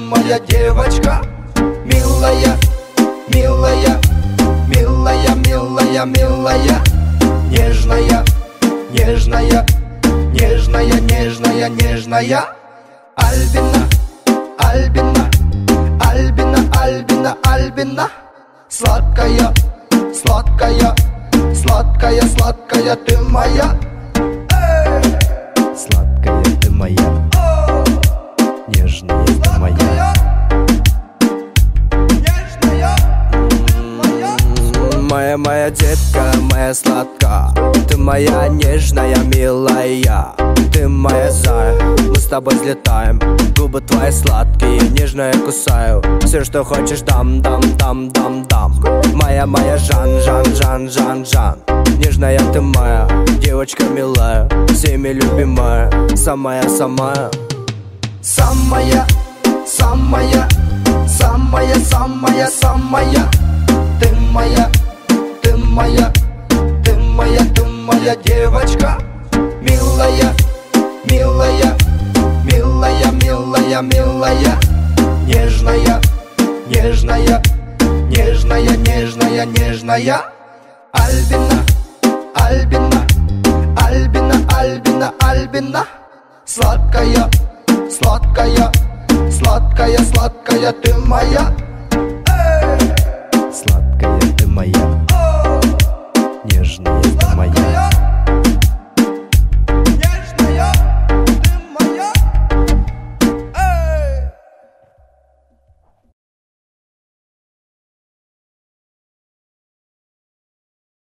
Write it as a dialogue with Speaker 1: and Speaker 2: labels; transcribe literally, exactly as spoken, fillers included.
Speaker 1: моя девочка. Милая, милая, милая, милая, милая. Нежная, нежная, нежная, нежная, нежная. Альбина, Альбина, Альбина, Альбина, Альбина. Сладкая, сладкая, сладкая, сладкая ты моя.
Speaker 2: Сладкая ты моя, нежная ты моя. Моя, моя детка, моя сладкая, ты моя нежная, милая. Ты моя зая, мы с тобой взлетаем. Губы твои сладкие, нежно я кусаю. Все, что хочешь, дам, дам, дам, дам, дам. Моя, моя Жан, Жан, Жан, Жан, Жан. Нежная ты моя, девочка милая, всеми любимая, самая, самая.
Speaker 1: Самая, самая, самая, самая, самая. Ты моя, ты моя, ты моя, ты моя девочка. Милая, милая, милая, милая, милая. Нежная, нежная, нежная, нежная, нежная. Альбина, Альбина, Альбина, Альбина, Альбина. Сладкая, сладкая, сладкая, сладкая ты моя.
Speaker 2: Сладкая ты моя, нежная ты моя.